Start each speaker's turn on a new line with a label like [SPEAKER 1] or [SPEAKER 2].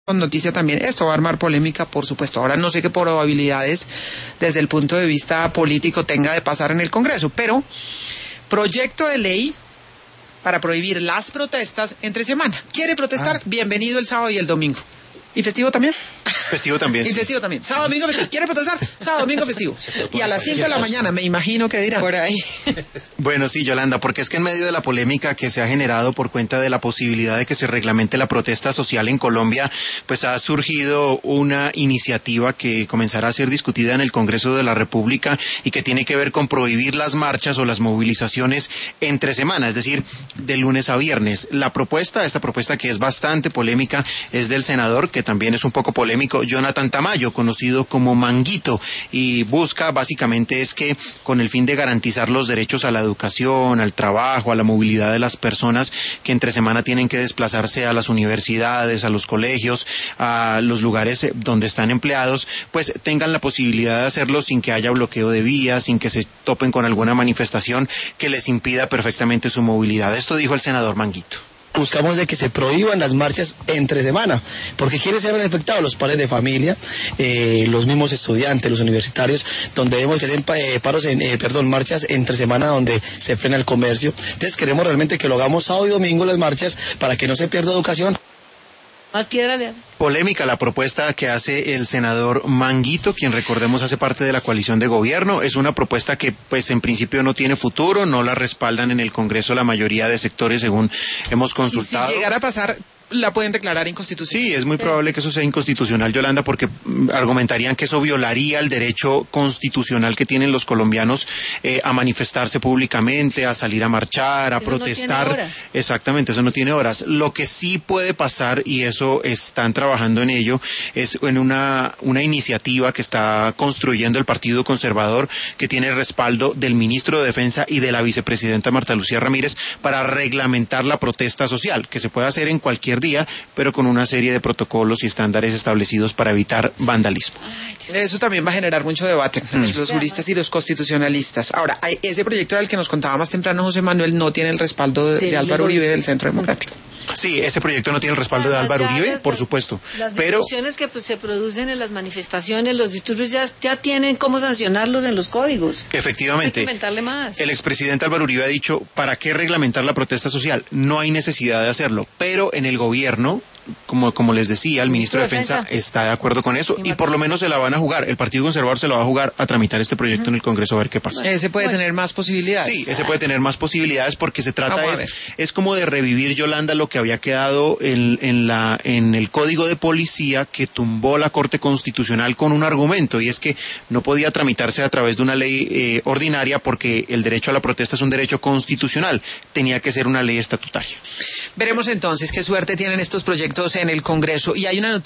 [SPEAKER 1] noticia también. Esto va a armar polémica, por supuesto. Ahora no sé qué probabilidades desde el punto de vista político tenga de pasar en el Congreso, pero proyecto de ley para prohibir las protestas entre semana. ¿Quiere protestar? Bienvenido el sábado y el domingo. ¿Y festivo también?
[SPEAKER 2] Festivo también.
[SPEAKER 1] Y festivo también. Sábado, domingo, festivo. ¿Quiere protestar? Sábado, domingo, festivo. Y a las 5 de la mañana, me imagino que dirán.
[SPEAKER 3] Por ahí.
[SPEAKER 2] Bueno, sí, Yolanda, porque es que en medio de la polémica que se ha generado por cuenta de la posibilidad de que se reglamente la protesta social en Colombia, pues ha surgido una iniciativa que comenzará a ser discutida en el Congreso de la República y que tiene que ver con prohibir las marchas o las movilizaciones entre semana, es decir, de lunes a viernes. Esta propuesta que es bastante polémica, es del senador, que también es un poco polémico, Jonathan Tamayo, conocido como Manguito, y busca básicamente es que con el fin de garantizar los derechos a la educación, al trabajo, a la movilidad de las personas que entre semana tienen que desplazarse a las universidades, a los colegios, a los lugares donde están empleados, pues tengan la posibilidad de hacerlo sin que haya bloqueo de vías, sin que se topen con alguna manifestación que les impida perfectamente su movilidad. Esto dijo el senador Manguito.
[SPEAKER 4] Buscamos de que se prohíban las marchas entre semana, porque quienes se ven afectados los padres de familia, los mismos estudiantes, los universitarios, donde vemos que hacen marchas entre semana donde se frena el comercio. Entonces queremos realmente que lo hagamos sábado y domingo las marchas para que no se pierda educación.
[SPEAKER 3] Más piedra le...
[SPEAKER 2] Polémica la propuesta que hace el senador Manguito, quien recordemos hace parte de la coalición de gobierno. Es una propuesta que pues en principio no tiene futuro, no la respaldan en el Congreso la mayoría de sectores según hemos consultado.
[SPEAKER 1] Y si llegara a pasar, la pueden declarar inconstitucional.
[SPEAKER 2] Sí, es muy probable que eso sea inconstitucional, Yolanda, porque argumentarían que eso violaría el derecho constitucional que tienen los colombianos a manifestarse públicamente, a salir a marchar, a
[SPEAKER 3] eso
[SPEAKER 2] protestar.
[SPEAKER 3] No tiene horas.
[SPEAKER 2] Exactamente, eso no tiene horas. Lo que sí puede pasar, y eso están trabajando en ello, es en una iniciativa que está construyendo el Partido Conservador, que tiene el respaldo del ministro de Defensa y de la vicepresidenta Marta Lucía Ramírez, para reglamentar la protesta social, que se puede hacer en cualquier día, pero con una serie de protocolos y estándares establecidos para evitar vandalismo.
[SPEAKER 1] Eso también va a generar mucho debate entre los juristas y los constitucionalistas. Ahora, ese proyecto del que nos contaba más temprano José Manuel no tiene el respaldo de Álvaro Uribe del Centro Democrático.
[SPEAKER 2] Sí, ese proyecto no tiene el respaldo de Álvaro Uribe, por supuesto.
[SPEAKER 3] Las discusiones que pues, se producen en las manifestaciones, los disturbios ya tienen cómo sancionarlos en los códigos.
[SPEAKER 2] Efectivamente.
[SPEAKER 3] Hay que inventarle más.
[SPEAKER 2] El expresidente Álvaro Uribe ha dicho, ¿para qué reglamentar la protesta social? No hay necesidad de hacerlo, pero en el gobierno, como les decía, el ministro de Defensa está de acuerdo con eso y por lo menos se la van a jugar. El Partido Conservador se la va a jugar a tramitar este proyecto en el Congreso a ver qué pasa.
[SPEAKER 1] Ese puede tener más posibilidades.
[SPEAKER 2] Sí, ese puede tener más posibilidades porque se trata es como de revivir, Yolanda, lo que había quedado en el Código de Policía que tumbó la Corte Constitucional con un argumento, y es que no podía tramitarse a través de una ley ordinaria porque el derecho a la protesta es un derecho constitucional, tenía que ser una ley estatutaria.
[SPEAKER 1] Veremos entonces qué suerte tienen estos proyectos en el Congreso. Y hay una noticia